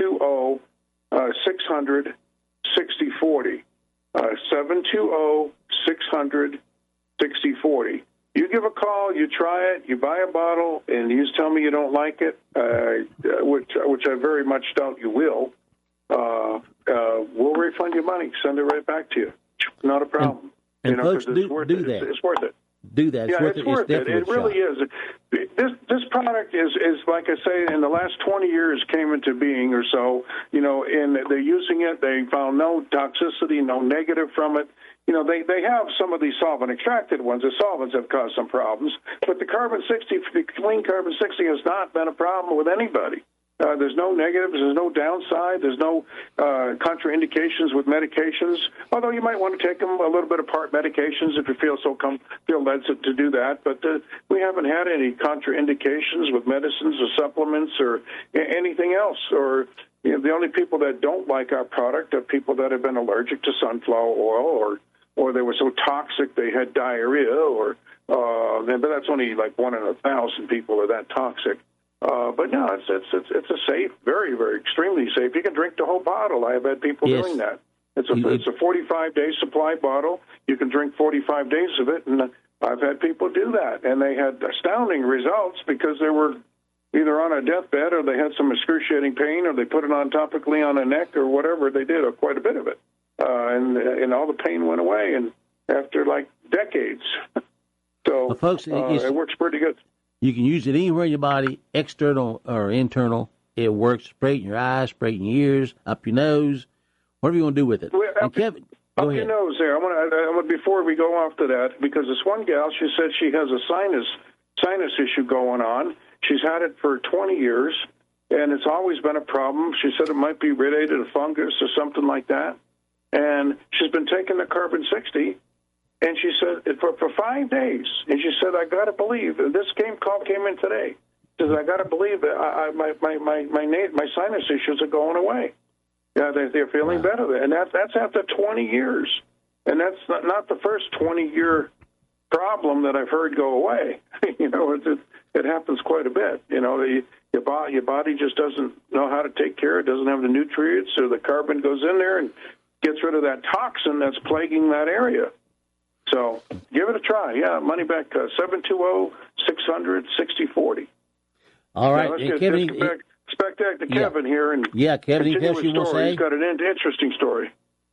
720-600-6040. 720-600-6040. You give a call, you try it, you buy a bottle, and you just tell me you don't like it, which I very much doubt you will. we'll refund your money. Send it right back to you. Not a problem. And folks, do that. It's worth it. Do that. It's worth it. It really is. This product is like I say, in the last 20 years came into being or so. And they're using it. They found no toxicity, no negative from it. They have some of these solvent-extracted ones. The solvents have caused some problems. But the clean carbon-60 has not been a problem with anybody. There's no negatives. There's no downside. There's no contraindications with medications, although you might want to take them a little bit apart, medications, if you feel led to do that. But we haven't had any contraindications with medicines or supplements or anything else. Or the only people that don't like our product are people that have been allergic to sunflower oil or they were so toxic they had diarrhea, but that's only like 1 in 1,000 people are that toxic. But no, it's a safe, very, very extremely safe. You can drink the whole bottle. I have had people doing that. It's a 45-day supply bottle. You can drink 45 days of it, and I've had people do that, and they had astounding results because they were either on a deathbed or they had some excruciating pain, or they put it on topically on a neck or whatever they did, or quite a bit of it, and all the pain went away, and after like decades. So well, folks, it works pretty good. You can use it anywhere in your body, external or internal. It works. Spray it in your eyes, spray it in your ears, up your nose, whatever you want to do with it. Up your nose there. I want before we go off to that, because this one gal, she said she has a sinus issue going on. She's had it for 20 years, and it's always been a problem. She said it might be related to fungus or something like that. And she's been taking the carbon-60. And she said, for 5 days, and she said, I got to believe, this call came in today. She said, I got to believe that my sinus issues are going away. Yeah, they're feeling better. And that's after 20 years. And that's not the first 20-year problem that I've heard go away. It happens quite a bit. Your body just doesn't know how to take care. It doesn't have the nutrients, so the carbon goes in there and gets rid of that toxin that's plaguing that area. So give it a try. Yeah, money back, 720-600-6040. All right. Now, let's get back to Kevin here. And Kevin, anything else you want to say? He's got an interesting story.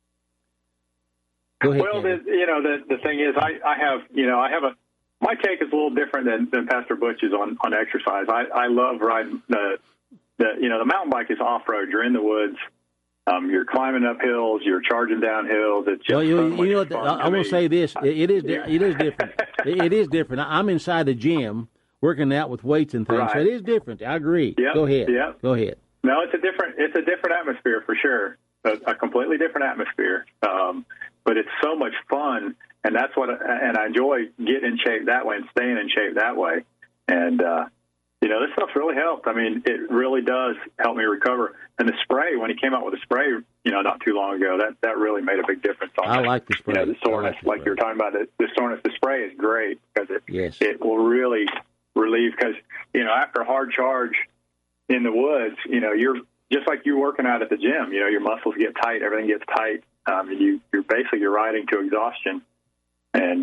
Go ahead, well, the thing is, I have my take is a little different than Pastor Butch's on exercise. I love riding the mountain bike is off-road. You're in the woods. You're climbing up hills. You're charging down hills. It's just I will say this: it is different. It is different. I'm inside the gym working out with weights and things. Right. So it is different. I agree. Yep. Go ahead. Yep. Go ahead. No, it's a different atmosphere for sure. A completely different atmosphere. But it's so much fun, and that's and I enjoy getting in shape that way and staying in shape that way. And this stuff's really helped. I mean, it really does help me recover. And the spray, when he came out with the spray, not too long ago, that really made a big difference. I like the spray. The soreness, like you were talking about, the soreness. The spray is great because it will really relieve. Because after a hard charge in the woods, you're just like you're working out at the gym. Your muscles get tight, everything gets tight. You're riding to exhaustion, and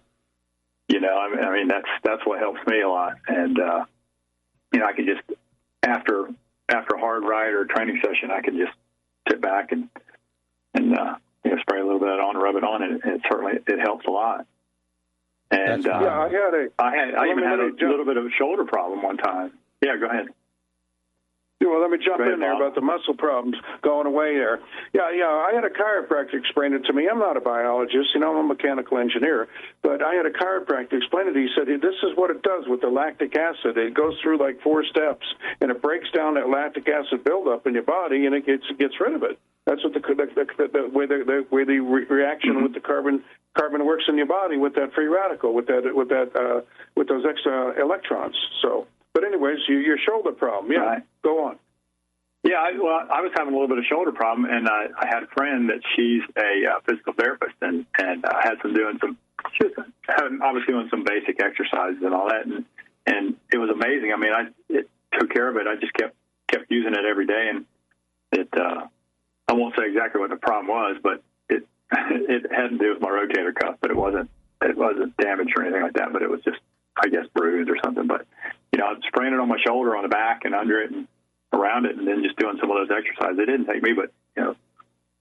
that's what helps me a lot. And I can just after a hard ride or a training session, I can just sit back and spray a little bit on, rub it on, and it certainly helps a lot. And I even had a little bit of a shoulder problem one time. Yeah, go ahead. Well, let me jump in there about the muscle problems going away there. Yeah, I had a chiropractor explain it to me. I'm not a biologist, I'm a mechanical engineer, but I had a chiropractor explain it. He said, this is what it does with the lactic acid. It goes through like 4 steps, and it breaks down that lactic acid buildup in your body, and it gets rid of it. That's what the way the reaction with the carbon works in your body with that free radical, with those extra electrons. So. But anyways, your shoulder problem. Yeah, right. Go on. Yeah, I was having a little bit of shoulder problem, and I had a friend that she's a physical therapist, and I had I was doing some basic exercises and all that, and it was amazing. I mean, it took care of it. I just kept using it every day, and it. I won't say exactly what the problem was, but it had to do with my rotator cuff, but it wasn't damaged or anything like that. But it was just, I guess, bruised or something. But I'm spraying it on my shoulder, on the back, and under it, and around it, and then just doing some of those exercises. It didn't take me but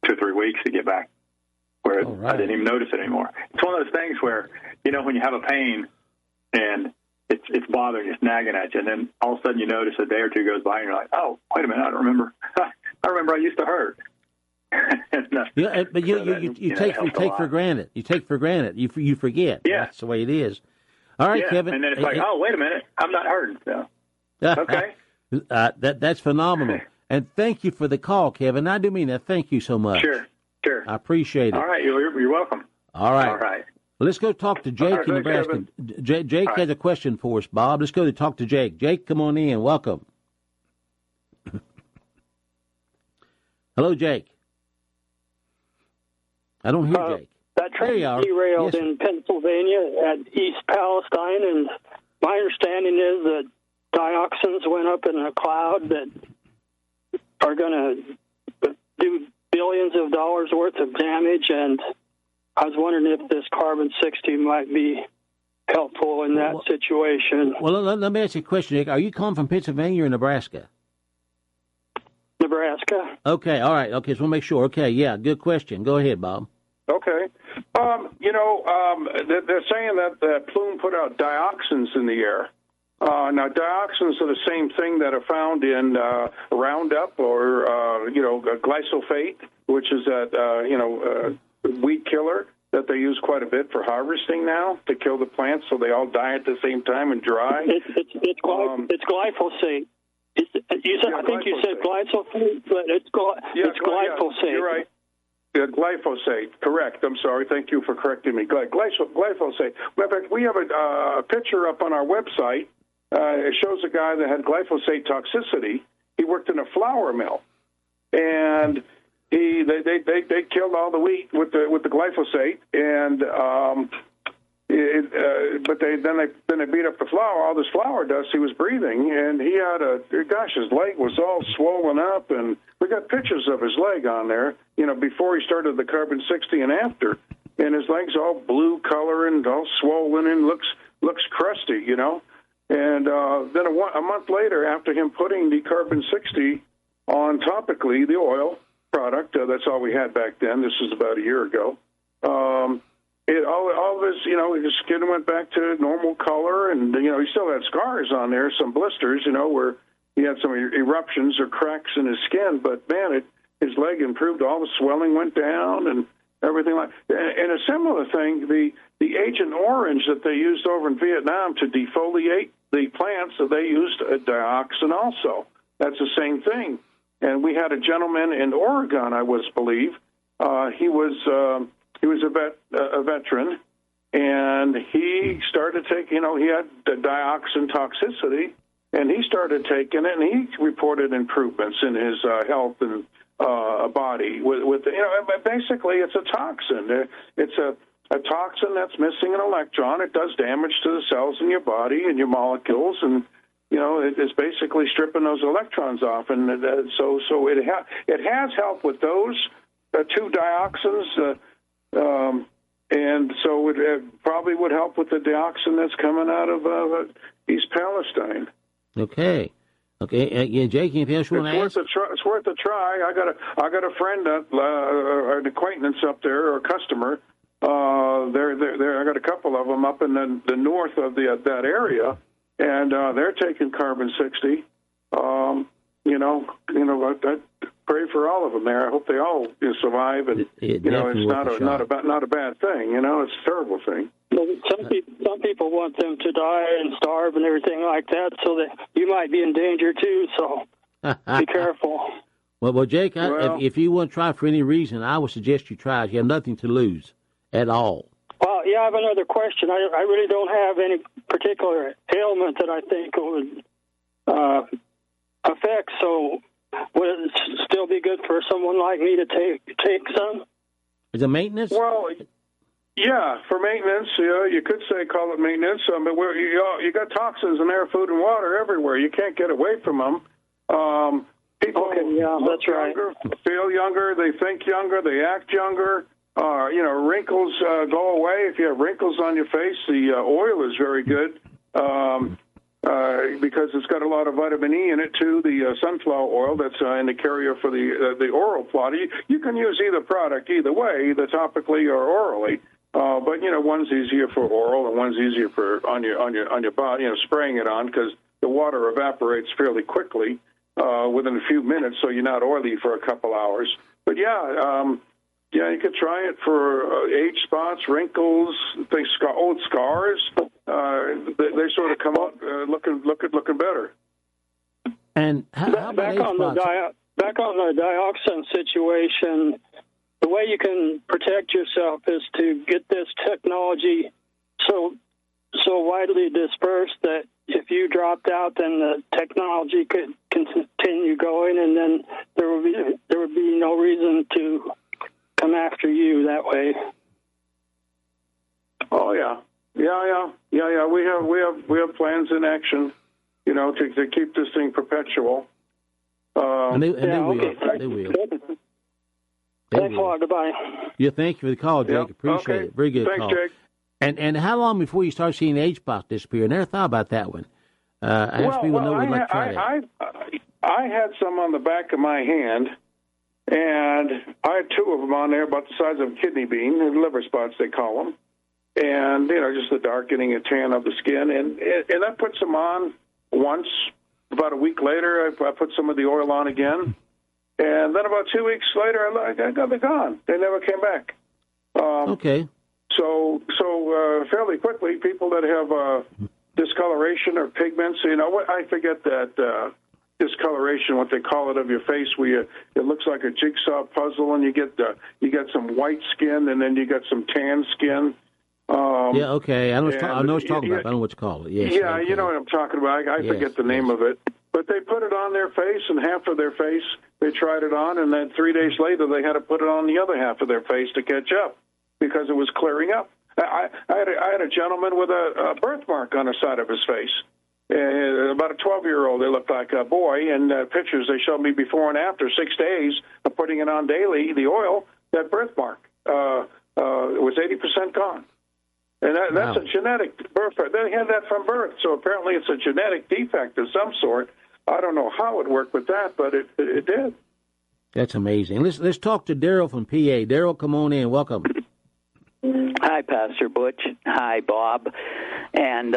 2 or 3 weeks to get back where I didn't even notice it anymore. It's one of those things where, when you have a pain and it's bothering, it's nagging at you, and then all of a sudden you notice a day or two goes by and you're like, oh, wait a minute, I don't remember. I remember I used to hurt. Yeah, but you take for granted. You take for granted. You forget. Yeah. That's the way it is. All right, Kevin. And then it's like, oh, wait a minute, I'm not hurting. So. Okay. That's phenomenal. And thank you for the call, Kevin. I do mean that. Thank you so much. Sure. I appreciate it. All right, you're welcome. All right. Well, let's go talk to Jake in Nebraska. Jake has a question for us, Bob. Let's go to talk to Jake. Jake, come on in. Welcome. Hello, Jake. I don't hear Jake. That train derailed in Pennsylvania at East Palestine, and my understanding is that dioxins went up in a cloud that are going to do billions of dollars worth of damage, and I was wondering if this carbon-60 might be helpful in that situation. Well, let me ask you a question, Jake. Are you calling from Pennsylvania or Nebraska? Nebraska. Okay, all right. Okay, so we'll make sure. Okay, yeah, good question. Go ahead, Bob. Okay. They're saying that plume put out dioxins in the air. Now, dioxins are the same thing that are found in Roundup or, glyphosate, which is that, weed killer that they use quite a bit for harvesting now to kill the plants so they all die at the same time and dry. It's glyphosate. I think you said glyphosate, but it's glyphosate. Yeah, you're right. Glyphosate, correct. I'm sorry. Thank you for correcting me. Glyphosate. In fact, we have a picture up on our website. It shows a guy that had glyphosate toxicity. He worked in a flour mill, and they killed all the wheat with the glyphosate, and but then they beat up the flour. All this flour dust he was breathing, and he had his leg was all swollen up, and we got pictures of his leg on there. Before he started the carbon-60 and after, and his leg's all blue color and all swollen and looks crusty, And then a month later, after him putting the carbon-60 on topically, the oil product, that's all we had back then. This was about a year ago. All of his skin went back to normal color, and he still had scars on there, some blisters, where he had some eruptions or cracks in his skin. But man, his leg improved. All the swelling went down, and everything like. And a similar thing, the Agent Orange that they used over in Vietnam to defoliate the plants, so they used a dioxin also. That's the same thing. And we had a gentleman in Oregon, I believe. He was a veteran, and he started taking. He had the dioxin toxicity, and he started taking it, and he reported improvements in his health and body. Basically, it's a toxin. It's a toxin that's missing an electron. It does damage to the cells in your body and your molecules, and it's basically stripping those electrons off. And so it has helped with those two dioxins, and so it probably would help with the dioxin that's coming out of East Palestine. Okay. Jake, anything else you want to ask? It's worth a try. I got a friend, an acquaintance up there, or a customer. I got a couple of them up in the north of that area, and they're taking carbon-60. I pray for all of them there. I hope they all survive, and it's not a bad thing. It's a terrible thing. Some people want them to die and starve and everything like that, so that you might be in danger too. So be careful. Well, Jake, if you want to try for any reason, I would suggest you try it. You have nothing to lose at all. Well, yeah, I have another question. I really don't have any particular ailment that I think would affect. So would it still be good for someone like me to take some? Is it maintenance? Well, yeah, for maintenance, you could call it maintenance. But you got toxins in air, food, and water everywhere. You can't get away from them. People that's younger, right. Feel younger, they think younger, they act younger. Wrinkles go away. If you have wrinkles on your face, the oil is very good. because it's got a lot of vitamin E in it too. The sunflower oil that's in the carrier for the oral plot. You can use either product either way, either topically or orally. But one's easier for oral and one's easier for on your body. Spraying it on because the water evaporates fairly quickly within a few minutes, so you're not oily for a couple hours. But you could try it for age spots, wrinkles, old scars. They sort of come out looking better. And how about back on the dioxin situation, the way you can protect yourself is to get this technology so widely dispersed that if you dropped out, then the technology could continue going, and then there would be no reason to come after you that way. Oh yeah. We have plans in action, to keep this thing perpetual. And they will. Thanks a lot. Goodbye. Yeah, thank you for the call, Jake. Yep. Appreciate it. Very good call. Thanks, Jake. And how long before you start seeing age spots disappear? I never thought about that one. I had some on the back of my hand, and I had two of them on there about the size of a kidney bean, liver spots they call them, and just the darkening and tan of the skin, and I put some on once. About a week later, I put some of the oil on again, and then about 2 weeks later, they're gone. They never came back. Okay. So fairly quickly, people that have discoloration or pigments, I forget that discoloration, what they call it, of your face, where it looks like a jigsaw puzzle, and you get some white skin, and then you get some tan skin. Okay. I know what you're talking about. I know what you call it. Yes. Yeah, okay. You know what I'm talking about. I forget the name of it. But they put it on their face, and half of their face, they tried it on, and then 3 days later, they had to put it on the other half of their face to catch up because it was clearing up. I had a gentleman with a birthmark on the side of his face. About a 12-year-old, they looked like a boy, and pictures they showed me before and after 6 days of putting it on daily, the oil, that birthmark was 80% gone. And that's a genetic birth. They had that from birth, so apparently it's a genetic defect of some sort. I don't know how it worked with that, but it did. That's amazing. Let's talk to Daryl from PA. Daryl, come on in. Welcome. Hi, Pastor Butch. Hi, Bob. And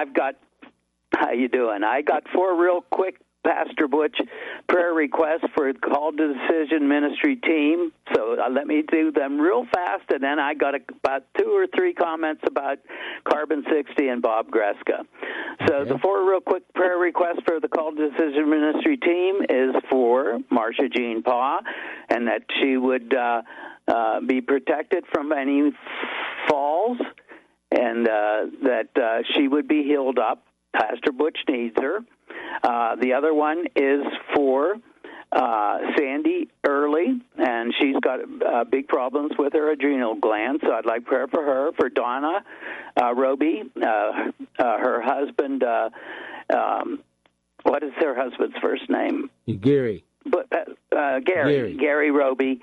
how you doing? I got 4 real quick, Pastor Butch, prayer requests for the Call to Decision Ministry team. So let me do them real fast, and then I got about 2 or 3 comments about Carbon 60 and Bob Greska. So the 4 real quick prayer requests for the Call to Decision Ministry team is for Marcia Jean Paw, and that she would be protected from any falls, and that she would be healed up. Pastor Butch needs her. The other one is for Sandy Early, and she's got big problems with her adrenal glands, so I'd like prayer for her. For Donna Roby, her husband, what is her husband's first name? Gary. But Gary Roby,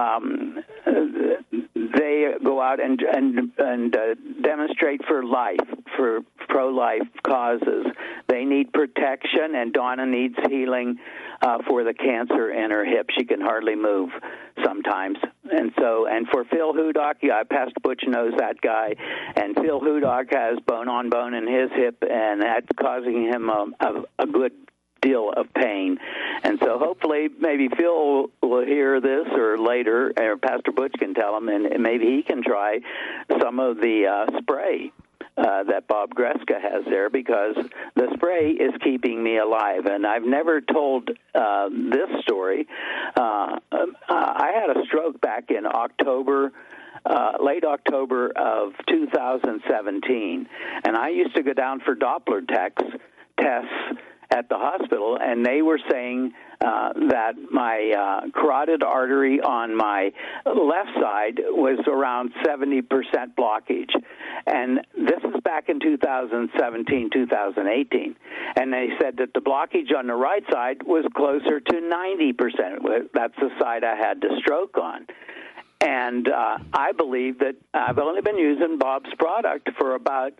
they go out and demonstrate for life, for pro-life causes. They need protection, and Donna needs healing for the cancer in her hip. She can hardly move sometimes. And for Phil Hudock, Pastor Butch knows that guy, and Phil Hudock has bone-on-bone in his hip, and that's causing him a good deal of pain. And so hopefully maybe Phil will hear this or later, or Pastor Butch can tell him, and maybe he can try some of the spray that Bob Greska has there, because the spray is keeping me alive. And I've never told this story. I had a stroke back in late October of 2017, and I used to go down for Doppler tests at the hospital, and they were saying that my carotid artery on my left side was around 70% blockage. And this is back in 2017, 2018. And they said that the blockage on the right side was closer to 90%. That's the side I had the stroke on. And I believe that I've only been using Bob's product for about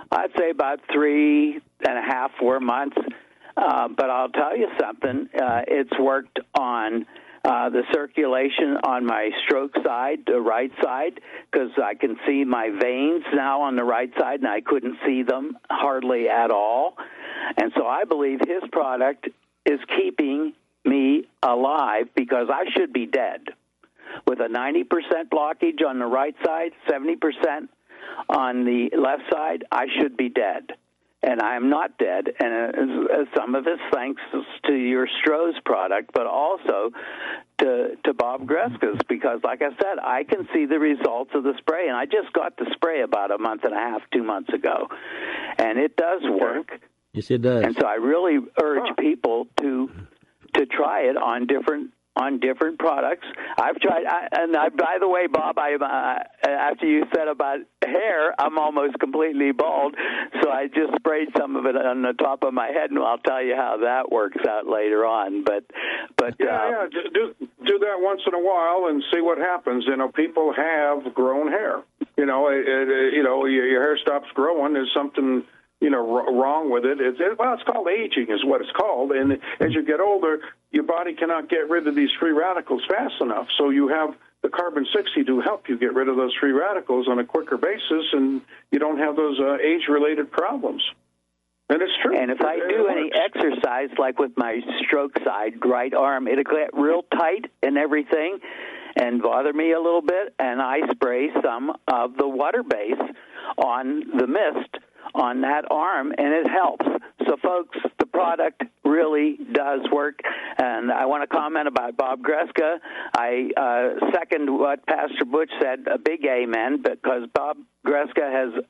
3.5, 4 months. But I'll tell you something. It's worked on the circulation on my stroke side, the right side, because I can see my veins now on the right side, and I couldn't see them hardly at all. And so I believe his product is keeping me alive because I should be dead. With a 90% blockage on the right side, 70% on the left side, I should be dead. And I am not dead, and some of it's thanks to your Stroh's product, but also to Bob Greska's, because, like I said, I can see the results of the spray, and I just got the spray about a month and a half, 2 months ago, and it does work. Yes, it does. And so I really urge people to try it on different products. I've tried, by the way, Bob, after you said about hair, I'm almost completely bald, so I just sprayed some of it on the top of my head, and I'll tell you how that works out later on. But yeah, do that once in a while and see what happens. You know, people have grown hair. You know, your hair stops growing. There's something wrong with it. It's called aging is what it's called. And as you get older, your body cannot get rid of these free radicals fast enough. So you have the carbon-60 to help you get rid of those free radicals on a quicker basis, and you don't have those age-related problems. And it's true. And if I do any exercise, like with my stroke side, right arm, it'll get real tight and everything and bother me a little bit, and I spray some of the water base on the mist on that arm, and it helps. So, folks, the product really does work. And I want to comment about Bob Greska. I second what Pastor Butch said, a big amen, because Bob Greska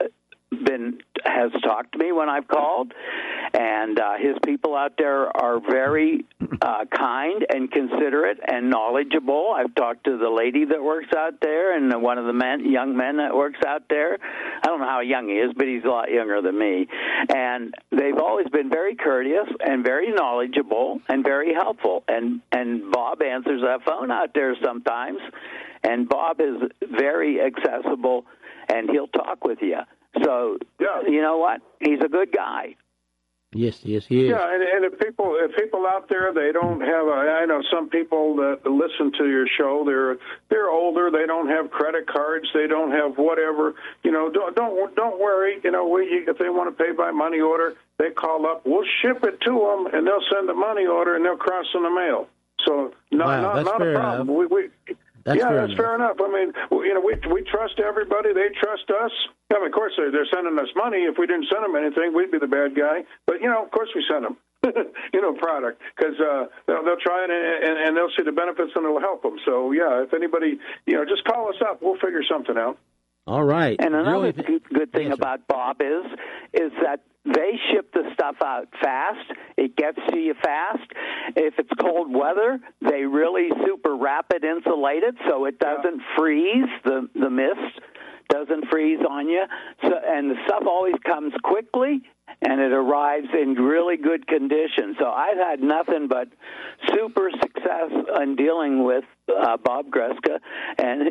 has talked to me when I've called, and his people out there are very kind and considerate and knowledgeable. I've talked to the lady that works out there and one of the young men that works out there. I don't know how young he is, but he's a lot younger than me. And they've always been very courteous and very knowledgeable and very helpful. And Bob answers that phone out there sometimes, and Bob is very accessible, and he'll talk with you. So, you know what? He's a good guy. Yes, he is. Yeah, and if people out there, they don't have I know some people that listen to your show, they're older, they don't have credit cards, they don't have whatever. Don't worry. If they want to pay by money order, they call up. We'll ship it to them, and they'll send the money order, and they'll cross in the mail. So not a problem. That's fair enough. I mean, we trust everybody. They trust us. I mean, of course, they're sending us money. If we didn't send them anything, we'd be the bad guy. But, of course we send them, product, because they'll try it and they'll see the benefits and it'll help them. So, yeah, if anybody, just call us up. We'll figure something out. All right. And another good thing about Bob is that they ship the stuff out fast. It gets to you fast. If it's cold weather, they really super rapid insulate it so it doesn't freeze. The mist doesn't freeze on you. So, and the stuff always comes quickly, and it arrives in really good condition. So I've had nothing but super success in dealing with Bob Greska and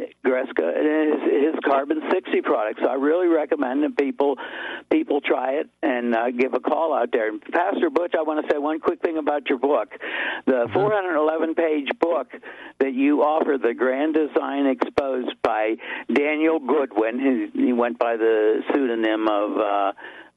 his Carbon-60 products. So I really recommend that people try it and give a call out there. And Pastor Butch, I want to say one quick thing about your book. The 411-page book that you offer, The Grand Design Exposed by Daniel Goodwin, he went by the pseudonym of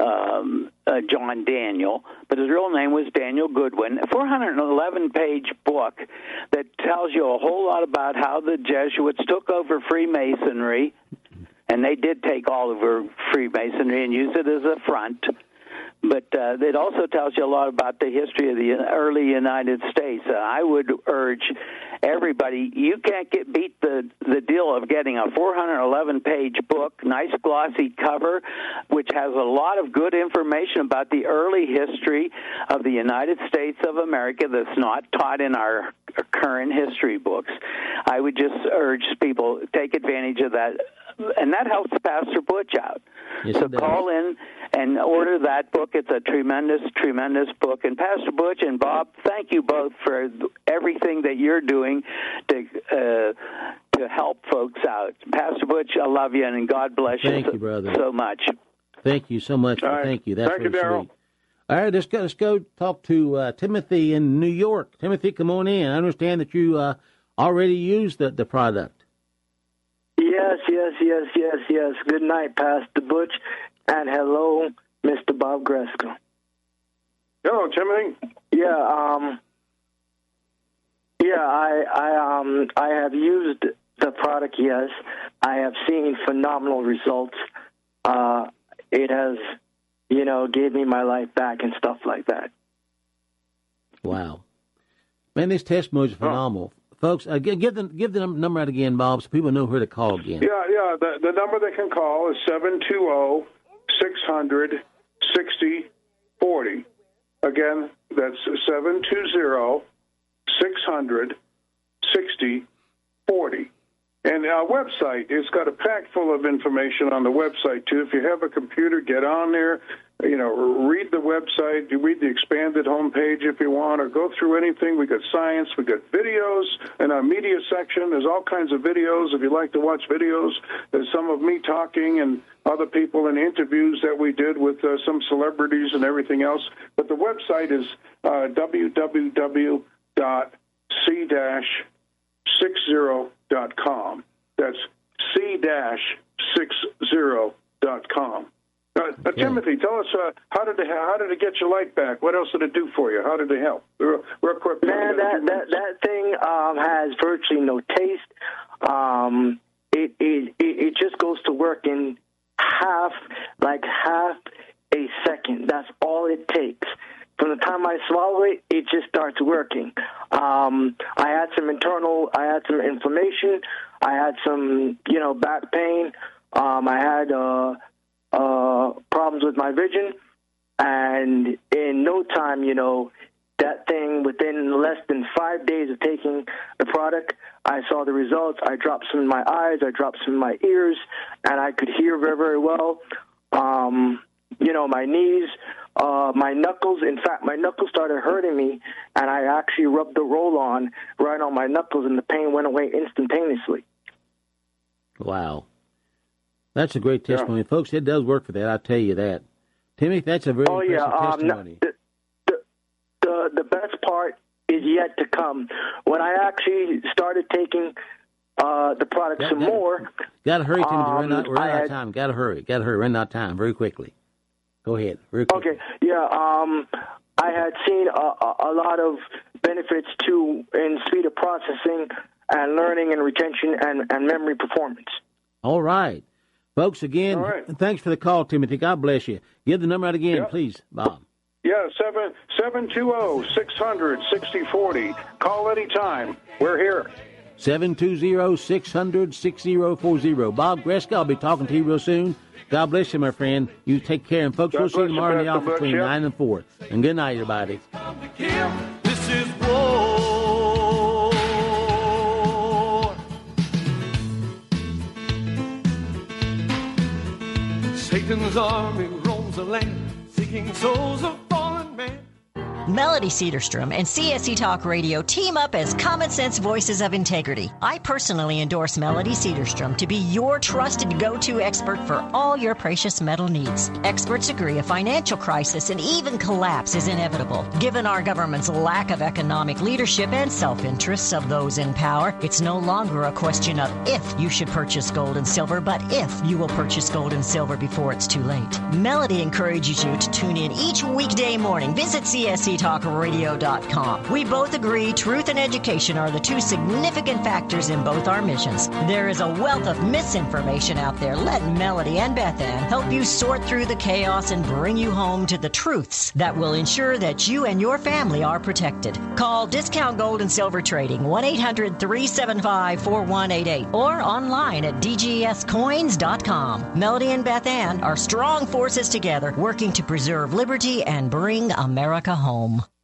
John Daniel, but his real name was Daniel Goodwin. A 411-page book that tells you a whole lot about how the Jesuits took over Freemasonry, and they did take all over Freemasonry and use it as a front. But it also tells you a lot about the history of the early United States. I would urge everybody, you can't beat the deal of getting a 411-page book, nice glossy cover, which has a lot of good information about the early history of the United States of America that's not taught in our current history books. I would just urge people, take advantage of that, and that helps Pastor Butch out. Yes, so call in and order that book. It's a tremendous, tremendous book. And Pastor Butch and Bob, thank you both for everything that you're doing to to help folks out. Pastor Butch, I love you, and God bless you. Thank you, brother. So much. Thank you so much. Right. Thank you. That's Thank you, Daryl. Sweet. All right, let's go talk to Timothy in New York. Timothy, come on in. I understand that you already used the product. Yes. Good night, Pastor Butch, and hello, Mr. Bob Gresco. Hello, Timothy. I have used the product. Yes, I have seen phenomenal results. It has, gave me my life back and stuff like that. Wow, man, these testimonies are phenomenal. Folks, give the number out again, Bob, so people know who to call again. Yeah. The number they can call is 720-600-6040. Again, that's 720-600-6040. And our website, it's got a pack full of information on the website, too. If you have a computer, get on there. Read the website. You read the expanded homepage if you want, or go through anything. We got science. We got videos in our media section. There's all kinds of videos. If you like to watch videos, there's some of me talking and other people in interviews that we did with some celebrities and everything else. But the website is www.c-60.com. That's c-60.com. Timothy, tell us how did it get your light back? What else did it do for you? How did it help? Real quick. Man, that thing has virtually no taste. It just goes to work in half a second. That's all it takes. From the time I swallow it, it just starts working. I had some inflammation. I had some, back pain. I had problems with my vision, and in no time, that thing, within less than 5 days of taking the product, I saw the results. I dropped some in my eyes, I dropped some in my ears, and I could hear very, very well. My knees, my knuckles. In fact, my knuckles started hurting me, and I actually rubbed the roll-on right on my knuckles, and the pain went away instantaneously. Wow. That's a great testimony. Yeah. Folks, it does work for that, I'll tell you that. Timmy, that's a very impressive testimony. The best part is yet to come. When I actually started taking the product more... Got to hurry, Timothy. We're out of time. Got to hurry. We're running out of time very quickly. Go ahead. Very quickly. Okay. Yeah, I had seen a lot of benefits, too, in speed of processing and learning and retention and memory performance. All right. Folks, again, thanks for the call, Timothy. God bless you. Give the number out again, please, Bob. Yeah, 720-600-6040. Call anytime. We're here. 720-600-6040. Bob Gresco, I'll be talking to you real soon. God bless you, my friend. You take care. And, folks, we'll see you tomorrow in the office between 9 and 4. And good night, everybody. This is war. Satan's army roams the land, seeking souls of fallen men. Melody Cedarstrom and CSC Talk Radio team up as common sense voices of integrity. I personally endorse Melody Cedarstrom to be your trusted go-to expert for all your precious metal needs. Experts agree a financial crisis and even collapse is inevitable. Given our government's lack of economic leadership and self-interests of those in power, it's no longer a question of if you should purchase gold and silver, but if you will purchase gold and silver before it's too late. Melody encourages you to tune in each weekday morning. Visit CSCTalkRadio.com. We both agree truth and education are the two significant factors in both our missions. There is a wealth of misinformation out there. Let Melody and Beth Ann help you sort through the chaos and bring you home to the truths that will ensure that you and your family are protected. Call Discount Gold and Silver Trading 1-800-375-4188 or online at dgscoins.com. Melody and Beth Ann are strong forces together working to preserve liberty and bring America home.